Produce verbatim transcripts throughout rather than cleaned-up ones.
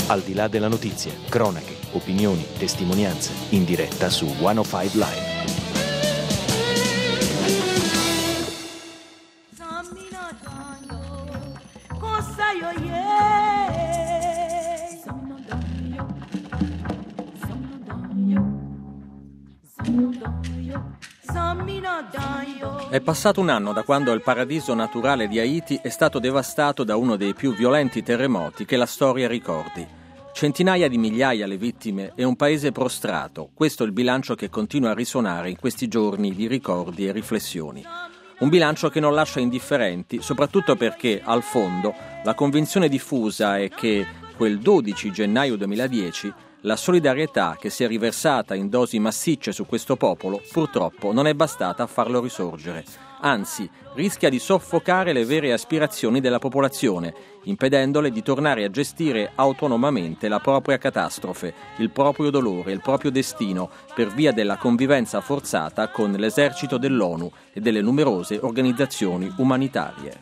Al di là della notizia, cronache, opinioni, testimonianze, in diretta su centocinque Live. È passato un anno da quando il paradiso naturale di Haiti è stato devastato da uno dei più violenti terremoti che la storia ricordi. Centinaia di migliaia le vittime e un paese prostrato. Questo è il bilancio che continua a risuonare in questi giorni di ricordi e riflessioni. Un bilancio che non lascia indifferenti, soprattutto perché, al fondo, la convinzione diffusa è che quel dodici gennaio duemiladieci la solidarietà che si è riversata in dosi massicce su questo popolo purtroppo non è bastata a farlo risorgere. Anzi, rischia di soffocare le vere aspirazioni della popolazione, impedendole di tornare a gestire autonomamente la propria catastrofe, il proprio dolore, il proprio destino, per via della convivenza forzata con l'esercito dell'ONU e delle numerose organizzazioni umanitarie.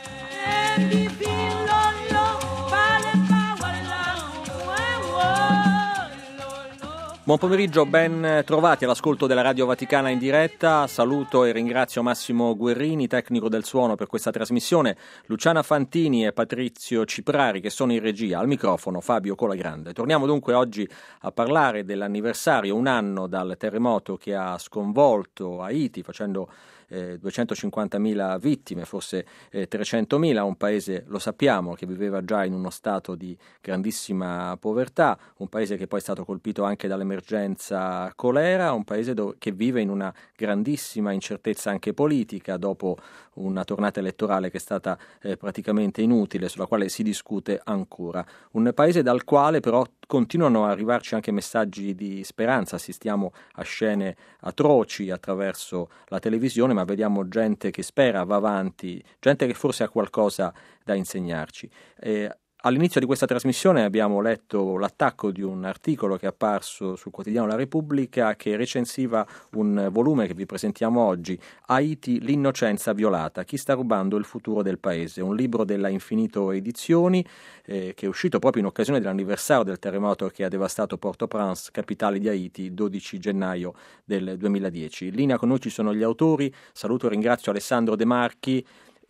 Buon pomeriggio, ben trovati all'ascolto della Radio Vaticana in diretta. Saluto e ringrazio Massimo Guerrini, tecnico del suono per questa trasmissione, Luciana Fantini e Patrizio Ciprari che sono in regia, al microfono Fabio Colagrande. Torniamo dunque oggi a parlare dell'anniversario, un anno dal terremoto che ha sconvolto Haiti, facendo eh, duecentocinquantamila vittime, forse eh, trecentomila, un paese, lo sappiamo, che viveva già in uno stato di grandissima povertà, un paese che poi è stato colpito anche dall'emergenza colera, un paese do- che vive in una grandissima incertezza anche politica dopo una tornata elettorale che è stata eh, praticamente inutile, sulla quale si discute ancora. Un paese dal quale però continuano a arrivarci anche messaggi di speranza, assistiamo a scene atroci attraverso la televisione, ma vediamo gente che spera, va avanti, gente che forse ha qualcosa da insegnarci. Eh, All'inizio di questa trasmissione abbiamo letto l'attacco di un articolo che è apparso sul quotidiano La Repubblica che recensiva un volume che vi presentiamo oggi, Haiti, l'innocenza violata, chi sta rubando il futuro del paese, un libro della Infinito Edizioni eh, che è uscito proprio in occasione dell'anniversario del terremoto che ha devastato Port-au-Prince, capitale di Haiti, il dodici gennaio del duemiladieci. In linea con noi ci sono gli autori, saluto e ringrazio Alessandro De Marchi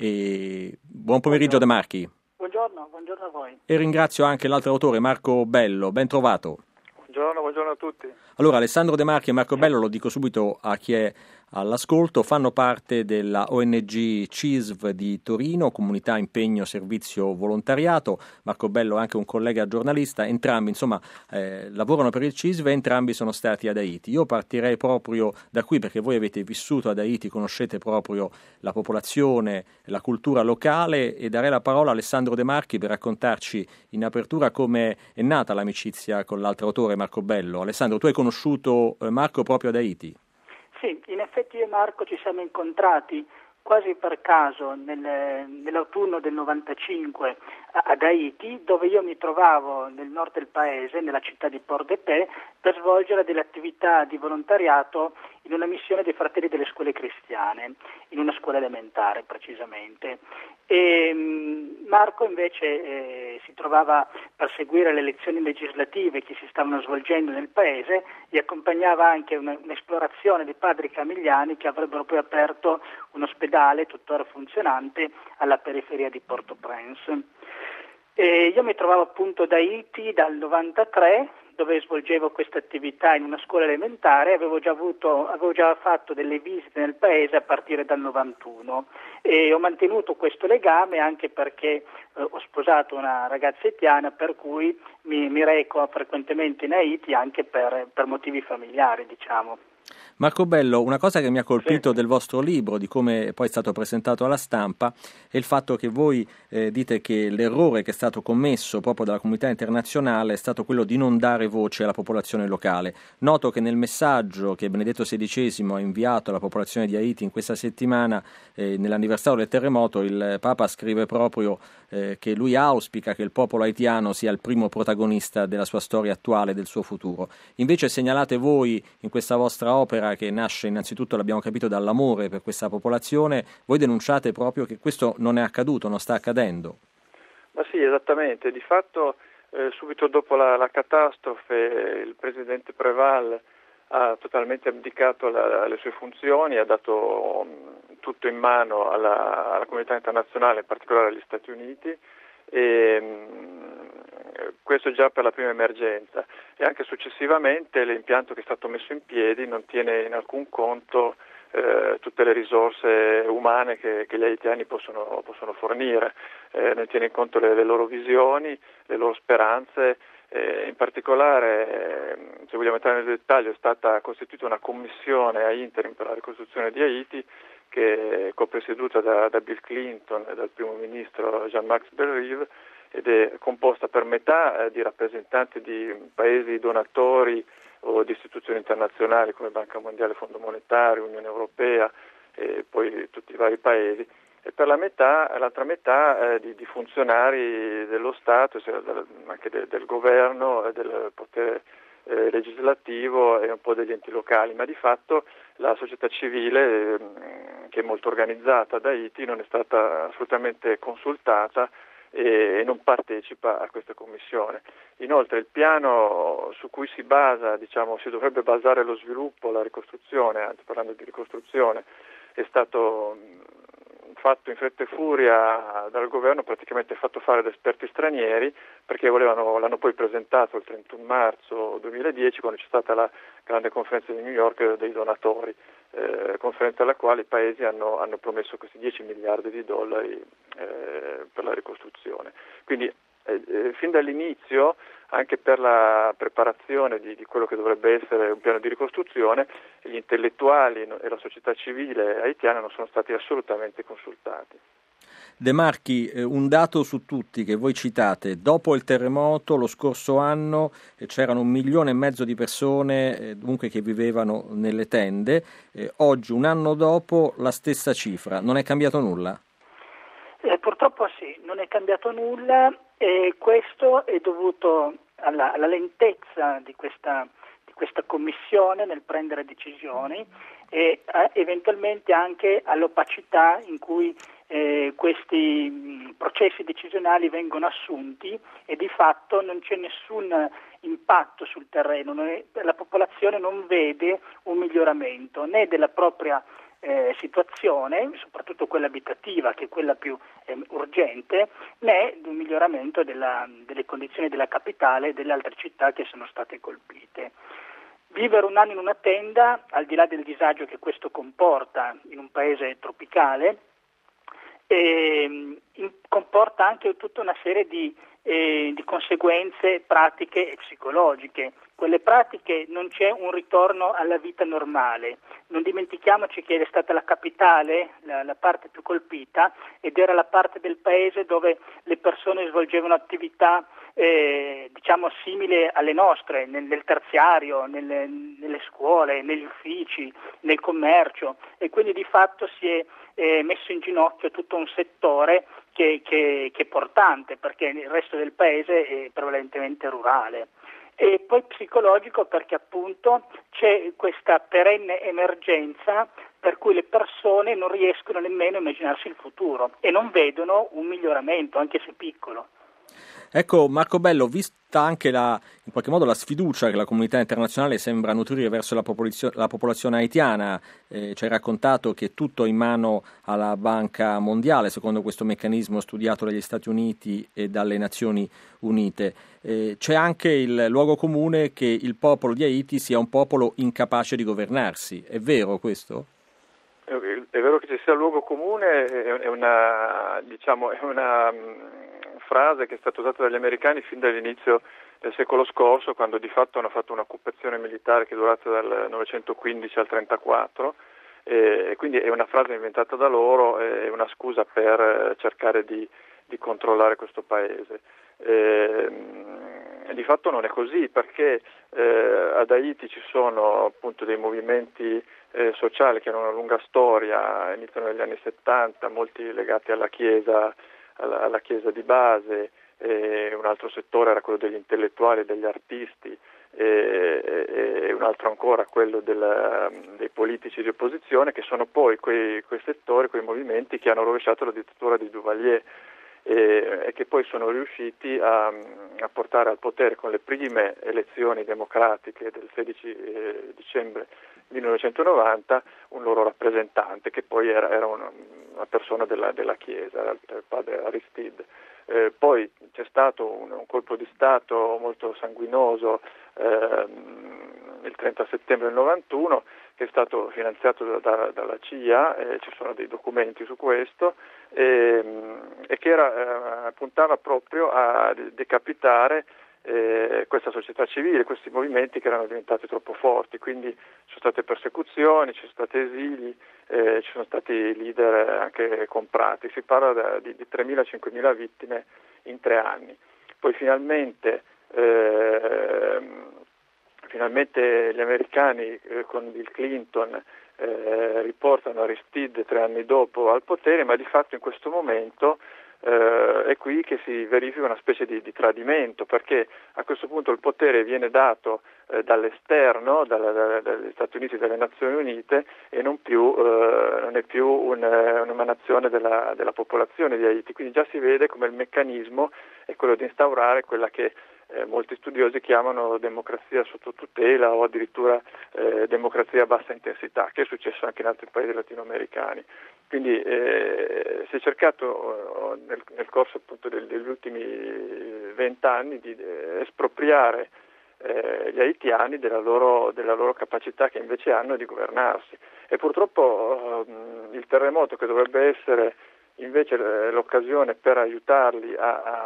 e buon pomeriggio De Marchi. Buongiorno, buongiorno a voi. E ringrazio anche l'altro autore, Marco Bello, ben trovato. Buongiorno, buongiorno a tutti. Allora, Alessandro De Marchi e Marco Bello, lo dico subito a chi è all'ascolto, fanno parte della O N G C I S V di Torino, Comunità Impegno Servizio Volontariato. Marco Bello è anche un collega giornalista, entrambi insomma eh, lavorano per il C I S V e entrambi sono stati ad Haiti. Io partirei proprio da qui perché voi avete vissuto ad Haiti, conoscete proprio la popolazione, la cultura locale e darei la parola a Alessandro De Marchi per raccontarci in apertura come è nata l'amicizia con l'altro autore Marco Bello. Alessandro, tu hai conosciuto eh, Marco proprio ad Haiti? Sì, in effetti io e Marco ci siamo incontrati quasi per caso nel, nell'autunno del novantacinque ad Haiti, dove io mi trovavo nel nord del paese, nella città di Port-de-Paix, per svolgere delle attività di volontariato in una missione dei Fratelli delle Scuole Cristiane, in una scuola elementare precisamente. E Marco invece eh, si trovava per seguire le elezioni legislative che si stavano svolgendo nel paese e accompagnava anche una, un'esplorazione dei padri camigliani che avrebbero poi aperto un ospedale tuttora funzionante alla periferia di Port-au-Prince. E io mi trovavo appunto ad Haiti dal novantatré, dove svolgevo questa attività in una scuola elementare, avevo già avuto, avevo già fatto delle visite nel paese a partire dal novantuno e ho mantenuto questo legame anche perché eh, ho sposato una ragazza haitiana, per cui mi, mi reco frequentemente in Haiti anche per, per motivi familiari, diciamo. Marco Bello, una cosa che mi ha colpito sì. del vostro libro, di come poi è stato presentato alla stampa, è il fatto che voi eh, dite che l'errore che è stato commesso proprio dalla comunità internazionale è stato quello di non dare voce alla popolazione locale. Noto che nel messaggio che Benedetto sedicesimo ha inviato alla popolazione di Haiti in questa settimana, eh, nell'anniversario del terremoto, il Papa scrive proprio eh, che lui auspica che il popolo haitiano sia il primo protagonista della sua storia attuale e del suo futuro. Invece segnalate voi in questa vostra opera, che nasce innanzitutto, l'abbiamo capito, dall'amore per questa popolazione, voi denunciate proprio che questo non è accaduto, non sta accadendo. Ma sì, esattamente, di fatto eh, subito dopo la, la catastrofe il presidente Préval ha totalmente abdicato la, le sue funzioni, ha dato um, tutto in mano alla, alla comunità internazionale, in particolare agli Stati Uniti, e um, questo già per la prima emergenza. E anche successivamente l'impianto che è stato messo in piedi non tiene in alcun conto eh, tutte le risorse umane che, che gli haitiani possono, possono fornire, eh, non tiene in conto le, le loro visioni, le loro speranze. Eh, in particolare, eh, se vogliamo entrare nel dettaglio, è stata costituita una commissione a interim per la ricostruzione di Haiti che è copresieduta da, da Bill Clinton e dal primo ministro Jean-Marc Berive ed è composta per metà eh, di rappresentanti di paesi donatori o di istituzioni internazionali come Banca Mondiale, Fondo Monetario, Unione Europea e poi tutti i vari paesi, e per la metà, l'altra metà eh, di, di funzionari dello Stato, anche de, del governo, del potere eh, legislativo e un po' degli enti locali, ma di fatto la società civile, eh, che è molto organizzata ad Haiti, non è stata assolutamente consultata e, e non partecipa a questa commissione. Inoltre il piano su cui si basa, diciamo, si dovrebbe basare lo sviluppo, la ricostruzione, anzi parlando di ricostruzione, è stato fatto in fretta e furia dal governo, praticamente fatto fare da esperti stranieri, perché volevano, l'hanno poi presentato il trentuno marzo duemiladieci, quando c'è stata la grande conferenza di New York dei donatori, eh, conferenza alla quale i paesi hanno, hanno promesso questi dieci miliardi di dollari eh, per la ricostruzione. Quindi eh, eh, fin dall'inizio, anche per la preparazione di, di quello che dovrebbe essere un piano di ricostruzione, gli intellettuali e la società civile haitiana non sono stati assolutamente consultati. De Marchi, un dato su tutti che voi citate: dopo il terremoto lo scorso anno c'erano un milione e mezzo di persone dunque che vivevano nelle tende, eh, oggi un anno dopo la stessa cifra, non è cambiato nulla? Eh, purtroppo sì, non è cambiato nulla e questo è dovuto alla, alla lentezza di questa, di questa commissione nel prendere decisioni e eh, eventualmente anche all'opacità in cui eh, questi mh, processi decisionali vengono assunti e di fatto non c'è nessun impatto sul terreno, non è, la popolazione non vede un miglioramento né della propria Eh, situazione, soprattutto quella abitativa, che è quella più eh, urgente, né di un miglioramento della, delle condizioni della capitale e delle altre città che sono state colpite. Vivere un anno in una tenda, al di là del disagio che questo comporta in un paese tropicale, eh, in, comporta anche tutta una serie di, eh, di conseguenze pratiche e psicologiche. Quelle pratiche non c'è un ritorno alla vita normale. Non dimentichiamoci che è stata la capitale, la, la parte più colpita, ed era la parte del paese dove le persone svolgevano attività eh, diciamo simili alle nostre, nel, nel terziario, nelle, nelle scuole, negli uffici, nel commercio, e quindi di fatto si è eh, messo in ginocchio tutto un settore che, che, che è portante, perché il resto del paese è prevalentemente rurale. E poi psicologico, perché appunto c'è questa perenne emergenza per cui le persone non riescono nemmeno a immaginarsi il futuro e non vedono un miglioramento, anche se piccolo. Ecco, Marco Bello, vista anche la, in qualche modo la sfiducia che la comunità internazionale sembra nutrire verso la, popolazio- la popolazione haitiana, eh, ci hai raccontato che è tutto in mano alla Banca Mondiale, secondo questo meccanismo studiato dagli Stati Uniti e dalle Nazioni Unite. Eh, c'è anche il luogo comune che il popolo di Haiti sia un popolo incapace di governarsi. È vero questo? È vero che ci sia luogo comune, è una, diciamo, è una frase che è stata usata dagli americani fin dall'inizio del secolo scorso, quando di fatto hanno fatto un'occupazione militare che è durata dal novecentoquindici al trentaquattro, e quindi è una frase inventata da loro, è una scusa per cercare di, di controllare questo paese. E, di fatto non è così, perché eh, ad Haiti ci sono appunto dei movimenti eh, sociali che hanno una lunga storia, iniziano negli anni settanta, molti legati alla Chiesa, alla, alla Chiesa di base, e un altro settore era quello degli intellettuali e degli artisti, e, e, e un altro ancora quello del, dei politici di opposizione, che sono poi quei, quei settori, quei movimenti che hanno rovesciato la dittatura di Duvalier. e, e che poi sono riusciti a, a portare al potere con le prime elezioni democratiche del sedici eh, dicembre millenovecentonovanta un loro rappresentante, che poi era, era una, una persona della, della Chiesa, era il padre Aristide. Eh, poi c'è stato un, un colpo di Stato molto sanguinoso ehm, il trenta settembre del novantuno, che è stato finanziato da, da, dalla C I A, eh, ci sono dei documenti su questo, e, e che era, eh, puntava proprio a decapitare eh, questa società civile, questi movimenti che erano diventati troppo forti. Quindi ci sono state persecuzioni, ci sono stati esili, eh, ci sono stati leader anche comprati. Si parla da, di, di tremila-cinquemila vittime in tre anni. Poi finalmente eh, finalmente gli americani eh, con Bill Clinton eh, riportano Aristide tre anni dopo al potere, ma di fatto in questo momento eh, è qui che si verifica una specie di, di tradimento, perché a questo punto il potere viene dato eh, dall'esterno, dalla, da, dagli Stati Uniti e dalle Nazioni Unite, e non, più, eh, non è più un, un'emanazione della, della popolazione di Haiti. Quindi già si vede come il meccanismo è quello di instaurare quella che Eh, molti studiosi chiamano democrazia sotto tutela o addirittura eh, democrazia a bassa intensità, che è successo anche in altri paesi latinoamericani. Quindi eh, si è cercato eh, nel, nel corso appunto del, degli ultimi vent'anni di eh, espropriare eh, gli haitiani della loro, della loro capacità che invece hanno di governarsi. E purtroppo eh, il terremoto, che dovrebbe essere invece l'occasione per aiutarli a, a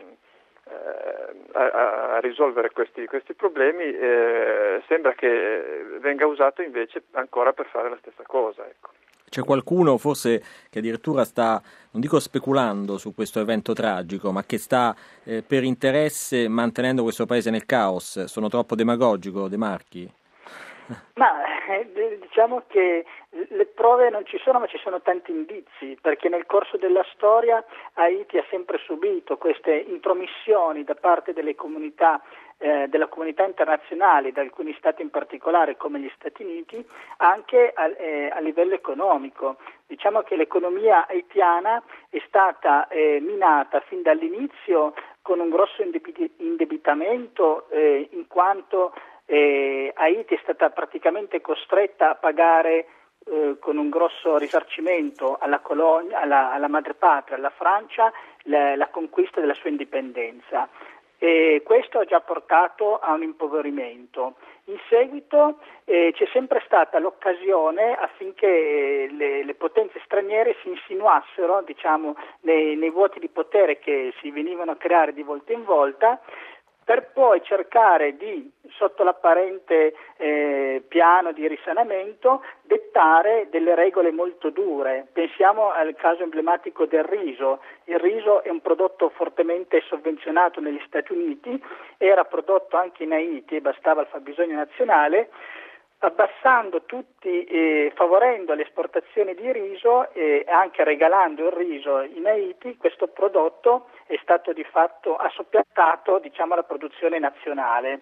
A, a risolvere questi, questi problemi, eh, sembra che venga usato invece ancora per fare la stessa cosa. Ecco. C'è qualcuno forse che addirittura sta, non dico speculando su questo evento tragico, ma che sta eh, per interesse mantenendo questo paese nel caos? Sono troppo demagogico, De Marchi? Ma eh, diciamo che le prove non ci sono, ma ci sono tanti indizi, perché nel corso della storia Haiti ha sempre subito queste intromissioni da parte delle comunità, eh, della comunità internazionale, da alcuni stati in particolare come gli Stati Uniti, anche a, eh, a livello economico. Diciamo che l'economia haitiana è stata eh, minata fin dall'inizio con un grosso indebitamento, eh, in quanto Eh, Haiti è stata praticamente costretta a pagare eh, con un grosso risarcimento alla colonia, alla, alla madrepatria, alla Francia, la, la conquista della sua indipendenza. E questo ha già portato a un impoverimento. In seguito eh, c'è sempre stata l'occasione affinché le, le potenze straniere si insinuassero, diciamo, nei, nei vuoti di potere che si venivano a creare di volta in volta, per poi cercare di, sotto l'apparente eh, piano di risanamento, dettare delle regole molto dure. Pensiamo al caso emblematico del riso. Il riso è un prodotto fortemente sovvenzionato negli Stati Uniti, era prodotto anche in Haiti e bastava il fabbisogno nazionale. Abbassando tutti, eh, favorendo le esportazioni di riso e anche regalando il riso in Haiti, questo prodotto è stato di fatto, ha soppiantato, diciamo, la produzione nazionale.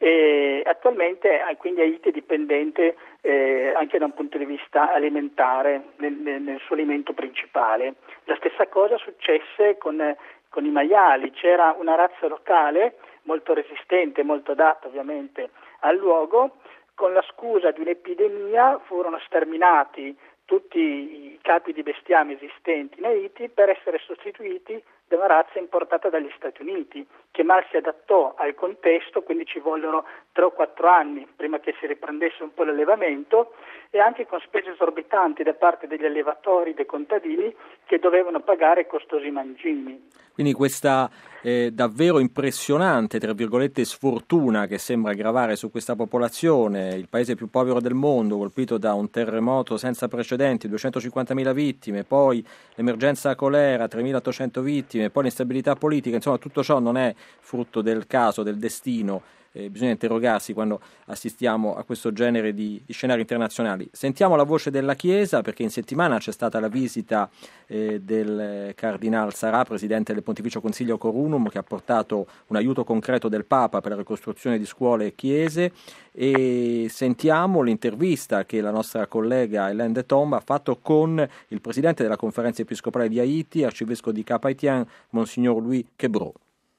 E attualmente quindi Haiti è dipendente eh, anche da un punto di vista alimentare nel, nel suo alimento principale. La stessa cosa successe con, con i maiali. C'era una razza locale molto resistente, molto adatta ovviamente al luogo. Con la scusa di un'epidemia furono sterminati tutti i capi di bestiame esistenti in Haiti per essere sostituiti da una razza importata dagli Stati Uniti, che mal si adattò al contesto, quindi ci vollero tre o quattro anni prima che si riprendesse un po' l'allevamento, e anche con spese esorbitanti da parte degli allevatori, dei contadini, che dovevano pagare costosi mangimi. Quindi questa eh, davvero impressionante, tra virgolette, sfortuna che sembra gravare su questa popolazione, il paese più povero del mondo, colpito da un terremoto senza precedenti, duecentocinquantamila vittime, poi l'emergenza colera, tremilaottocento vittime, poi l'instabilità politica, insomma tutto ciò non è frutto del caso, del destino, eh, bisogna interrogarsi quando assistiamo a questo genere di, di scenari internazionali. Sentiamo la voce della Chiesa, perché in settimana c'è stata la visita eh, del Cardinal Sarà, presidente del Pontificio Consiglio Corunum, che ha portato un aiuto concreto del Papa per la ricostruzione di scuole e chiese, e sentiamo l'intervista che la nostra collega Hélène de Tom ha fatto con il presidente della Conferenza Episcopale di Haiti, arcivescovo di Cap-Haïtien, Monsignor Louis Quebrot.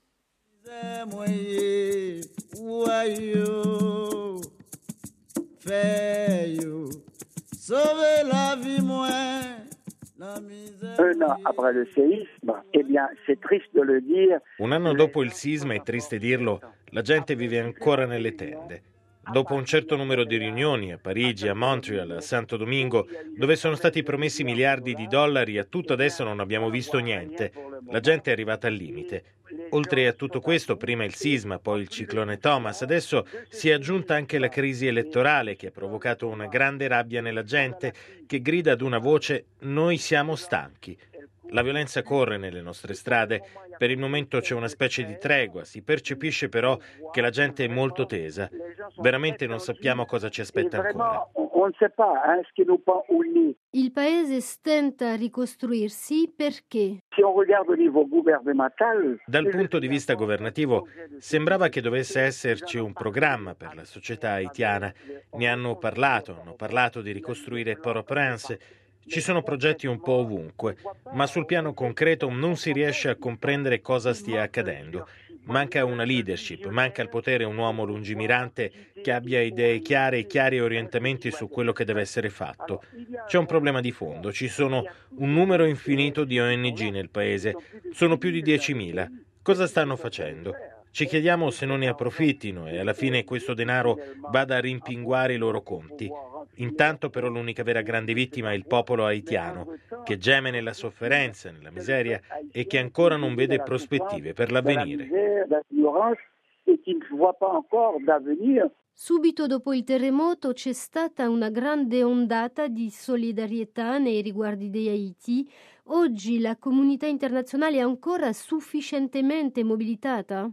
Un an après le séisme, eh bien, c'est triste de le dire. Un anno dopo il sisma, è triste dirlo, la gente vive ancora nelle tende. Dopo un certo numero di riunioni a Parigi, a Montreal, a Santo Domingo, dove sono stati promessi miliardi di dollari, a tutto adesso non abbiamo visto niente. La gente è arrivata al limite. Oltre a tutto questo, prima il sisma, poi il ciclone Thomas, adesso si è aggiunta anche la crisi elettorale che ha provocato una grande rabbia nella gente che grida ad una voce: noi siamo stanchi. La violenza corre nelle nostre strade, per il momento c'è una specie di tregua, si percepisce però che la gente è molto tesa. Veramente non sappiamo cosa ci aspetta ancora. Il paese stenta a ricostruirsi perché? Dal punto di vista governativo sembrava che dovesse esserci un programma per la società haitiana. Ne hanno parlato, hanno parlato di ricostruire Port-au-Prince. Ci sono progetti un po' ovunque, ma sul piano concreto non si riesce a comprendere cosa stia accadendo. Manca una leadership, manca al potere un uomo lungimirante che abbia idee chiare e chiari orientamenti su quello che deve essere fatto. C'è un problema di fondo, ci sono un numero infinito di O N G nel paese, sono più di diecimila. Cosa stanno facendo? Ci chiediamo se non ne approfittino e alla fine questo denaro vada a rimpinguare i loro conti. Intanto però l'unica vera grande vittima è il popolo haitiano, che geme nella sofferenza, nella miseria e che ancora non vede prospettive per l'avvenire. Subito dopo il terremoto c'è stata una grande ondata di solidarietà nei riguardi di Haiti. Oggi la comunità internazionale è ancora sufficientemente mobilitata?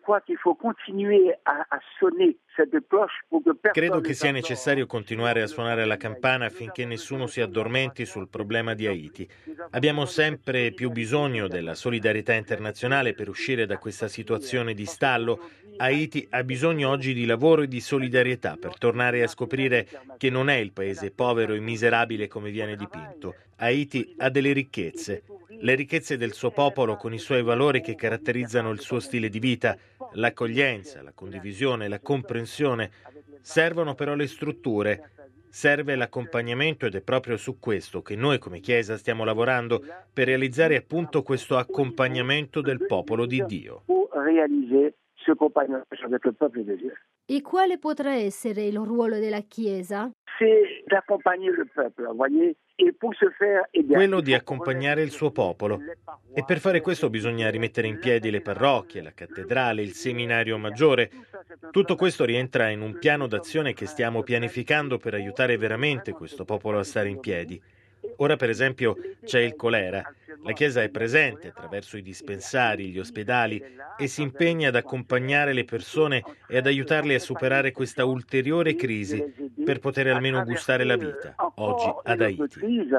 Credo che sia necessario continuare a suonare la campana affinché nessuno si addormenti sul problema di Haiti. Abbiamo sempre più bisogno della solidarietà internazionale per uscire da questa situazione di stallo. Haiti ha bisogno oggi di lavoro e di solidarietà per tornare a scoprire che non è il paese povero e miserabile come viene dipinto. Haiti ha delle ricchezze, le ricchezze del suo popolo con i suoi valori che caratterizzano il suo stile di vita, l'accoglienza, la condivisione, la comprensione. Servono però le strutture, serve l'accompagnamento ed è proprio su questo che noi come Chiesa stiamo lavorando per realizzare appunto questo accompagnamento del popolo di Dio. E quale potrà essere il ruolo della Chiesa? Quello di accompagnare il suo popolo. E per fare questo bisogna rimettere in piedi le parrocchie, la cattedrale, il seminario maggiore. Tutto questo rientra in un piano d'azione che stiamo pianificando per aiutare veramente questo popolo a stare in piedi. Ora, per esempio, c'è il colera. La Chiesa è presente attraverso i dispensari, gli ospedali e si impegna ad accompagnare le persone e ad aiutarle a superare questa ulteriore crisi per poter almeno gustare la vita, oggi ad Haiti.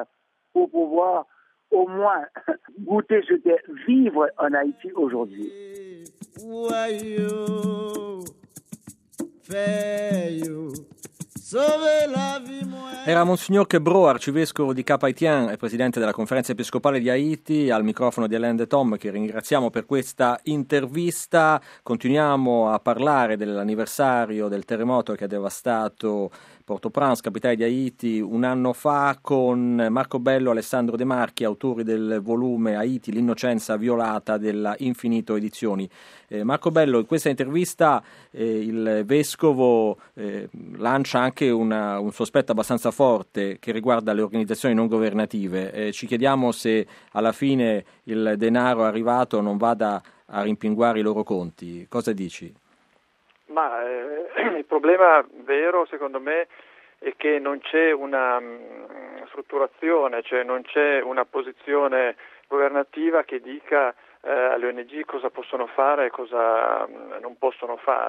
Au moins goûter ce qu'est vivre en Haïti aujourd'hui. Era Monsignor Quebrot, arcivescovo di Cap-Haïtien e presidente della Conferenza Episcopale di Haiti, al microfono di Hélène de Tom, che ringraziamo per questa intervista. Continuiamo a parlare dell'anniversario del terremoto che ha devastato Port-au-Prince, capitale di Haiti, un anno fa, con Marco Bello e Alessandro De Marchi, autori del volume Haiti, l'innocenza violata della Infinito Edizioni. Eh, Marco Bello, in questa intervista eh, il vescovo eh, lancia anche una, un sospetto abbastanza forte che riguarda le organizzazioni non governative. Eh, ci chiediamo se alla fine il denaro arrivato non vada a rimpinguare i loro conti. Cosa dici? Ma eh, il problema vero, secondo me, è che non c'è una mh, strutturazione, cioè non c'è una posizione governativa che dica eh, alle O N G cosa possono fare e cosa mh, non possono fare.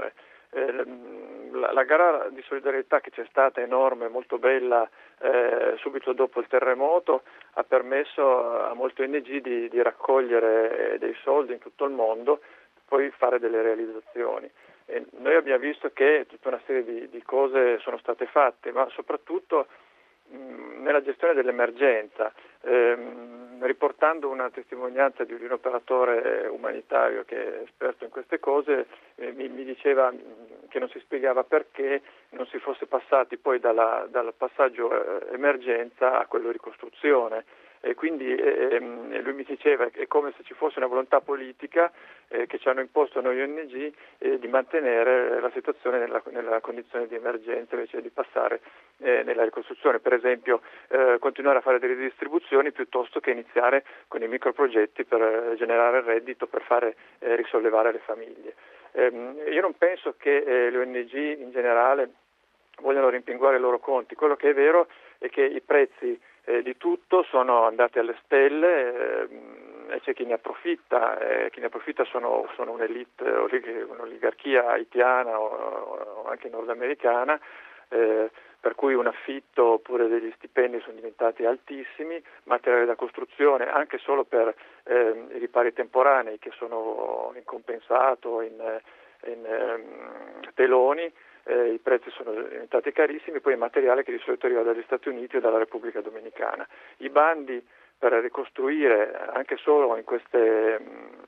Eh, la, la gara di solidarietà che c'è stata, enorme, molto bella, eh, subito dopo il terremoto, ha permesso a molte O N G di, di raccogliere dei soldi in tutto il mondo, poi fare delle realizzazioni. E noi abbiamo visto che tutta una serie di, di cose sono state fatte, ma soprattutto mh, nella gestione dell'emergenza, ehm, riportando una testimonianza di un operatore umanitario che è esperto in queste cose, eh, mi, mi diceva che non si spiegava perché non si fosse passati poi dalla, dal passaggio eh, emergenza a quello ricostruzione. E quindi eh, lui mi diceva che è come se ci fosse una volontà politica eh, che ci hanno imposto noi O N G eh, di mantenere la situazione nella, nella condizione di emergenza invece di passare eh, nella ricostruzione. Per esempio eh, continuare a fare delle distribuzioni piuttosto che iniziare con i microprogetti per eh, generare reddito, per fare eh, risollevare le famiglie. Eh, io non penso che eh, le O N G in generale vogliono rimpinguare i loro conti. Quello che è vero è che i prezzi Eh, di tutto sono andati alle stelle eh, e c'è chi ne approfitta, eh, chi ne approfitta sono, sono un'elite, un'oligarchia haitiana o, o anche nordamericana, eh, per cui un affitto oppure degli stipendi sono diventati altissimi, materiale da costruzione anche solo per eh, i ripari temporanei che sono in compensato, in, in eh, teloni. Eh, i prezzi sono diventati carissimi, poi il materiale che di solito arriva dagli Stati Uniti o dalla Repubblica Dominicana. I bandi per ricostruire anche solo in queste,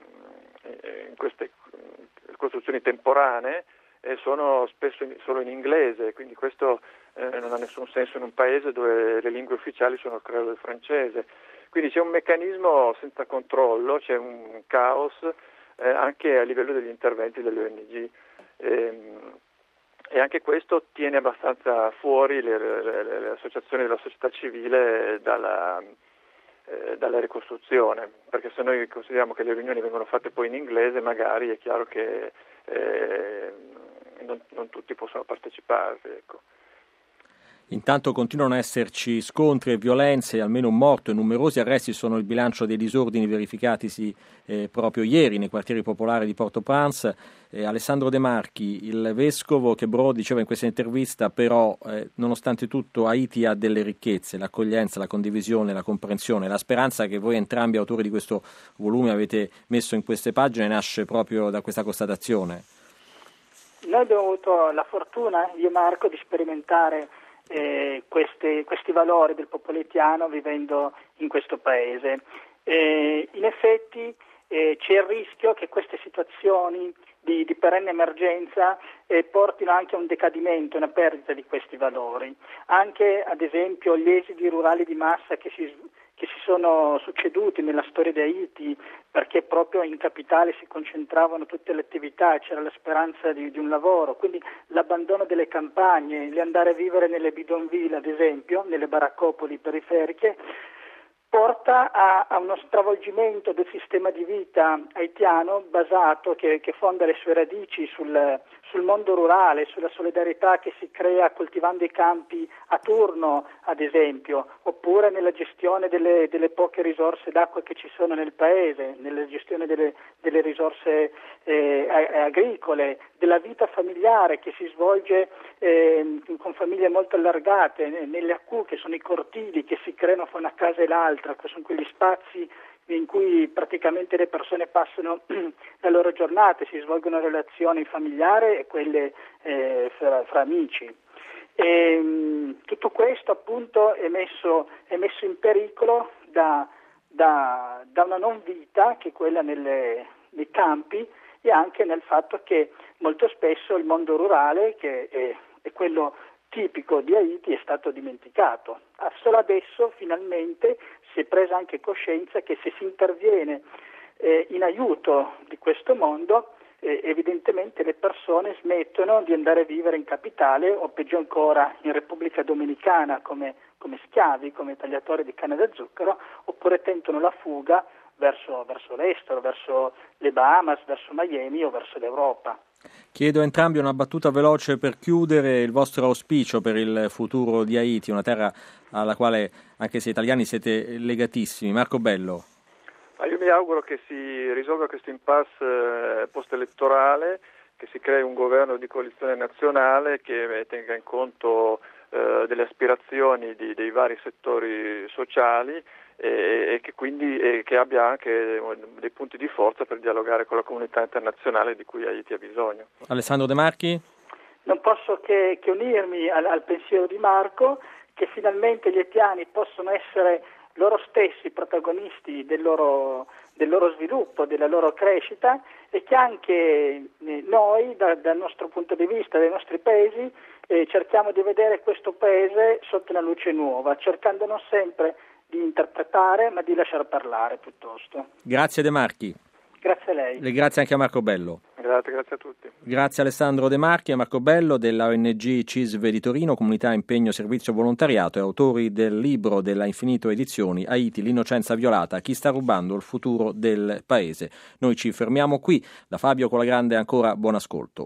in queste costruzioni temporanee eh, sono spesso in, solo in inglese, quindi questo eh, non ha nessun senso in un paese dove le lingue ufficiali sono il creolo e il francese. Quindi c'è un meccanismo senza controllo, c'è un caos eh, anche a livello degli interventi delle O N G. Eh, E anche questo tiene abbastanza fuori le, le, le, le associazioni della società civile dalla, eh, dalla ricostruzione, perché se noi consideriamo che le riunioni vengono fatte poi in inglese, magari è chiaro che eh, non, non tutti possono partecipare. Ecco. Intanto continuano a esserci scontri e violenze, almeno un morto e numerosi arresti sono il bilancio dei disordini verificatisi eh, proprio ieri nei quartieri popolari di Port-au-Prince. Eh, Alessandro De Marchi, il vescovo Quebrot, diceva in questa intervista però eh, nonostante tutto Haiti ha delle ricchezze, l'accoglienza, la condivisione, la comprensione, la speranza che voi entrambi autori di questo volume avete messo in queste pagine nasce proprio da questa constatazione. Noi abbiamo avuto la fortuna, io e Marco, di sperimentare Eh, questi, questi valori del popolo haitiano vivendo in questo paese. Eh, in effetti eh, c'è il rischio che queste situazioni di, di perenne emergenza eh, portino anche a un decadimento, una perdita di questi valori. Anche ad esempio gli esidi rurali di massa che si che si sono succeduti nella storia di Haiti, perché proprio in capitale si concentravano tutte le attività, c'era la speranza di, di un lavoro, quindi l'abbandono delle campagne, l'andare a vivere nelle bidonville ad esempio, nelle baraccopoli periferiche, porta a, a uno stravolgimento del sistema di vita haitiano basato, che, che fonda le sue radici sul, sul mondo rurale, sulla solidarietà che si crea coltivando i campi a turno, ad esempio, oppure nella gestione delle, delle poche risorse d'acqua che ci sono nel paese, nella gestione delle, delle risorse eh, agricole, della vita familiare che si svolge eh, con famiglie molto allargate, nelle A Q, che sono i cortili che si creano fra una casa e l'altra, che sono quegli spazi in cui praticamente le persone passano la loro giornata, si svolgono relazioni familiari e quelle eh, fra, fra amici. E, mh, tutto questo appunto è messo, è messo in pericolo da, da, da una non vita che è quella nelle, nei campi, e anche nel fatto che molto spesso il mondo rurale, che è, è quello tipico di Haiti, è stato dimenticato. Solo adesso finalmente si è presa anche coscienza che se si interviene eh, in aiuto di questo mondo, eh, evidentemente le persone smettono di andare a vivere in capitale o peggio ancora in Repubblica Dominicana come, come schiavi, come tagliatori di canna da zucchero, oppure tentano la fuga verso, verso l'estero, verso le Bahamas, verso Miami o verso l'Europa. Chiedo a entrambi una battuta veloce per chiudere, il vostro auspicio per il futuro di Haiti, una terra alla quale anche se italiani siete legatissimi. Marco Bello. Ma io mi auguro che si risolva questo impasse post-elettorale, che si crei un governo di coalizione nazionale che tenga in conto eh, delle aspirazioni di, dei vari settori sociali e, e che quindi e che abbia anche dei punti di forza per dialogare con la comunità internazionale di cui Haiti ha bisogno. Alessandro De Marchi? Non posso che, che unirmi al, al pensiero di Marco, che finalmente gli haitiani possono essere loro stessi protagonisti del loro, del loro sviluppo, della loro crescita, e che anche noi, da, dal nostro punto di vista, dai nostri paesi, eh, cerchiamo di vedere questo paese sotto una luce nuova, cercando non sempre di interpretare, ma di lasciar parlare piuttosto. Grazie De Marchi. Grazie a lei. E grazie anche a Marco Bello. Grazie, grazie a tutti. Grazie Alessandro De Marchi e Marco Bello della O N G C I S V di Torino, Comunità Impegno Servizio Volontariato, e autori del libro della Infinito Edizioni, Haiti, l'innocenza violata, chi sta rubando il futuro del paese. Noi ci fermiamo qui. Da Fabio Colagrande ancora buon ascolto.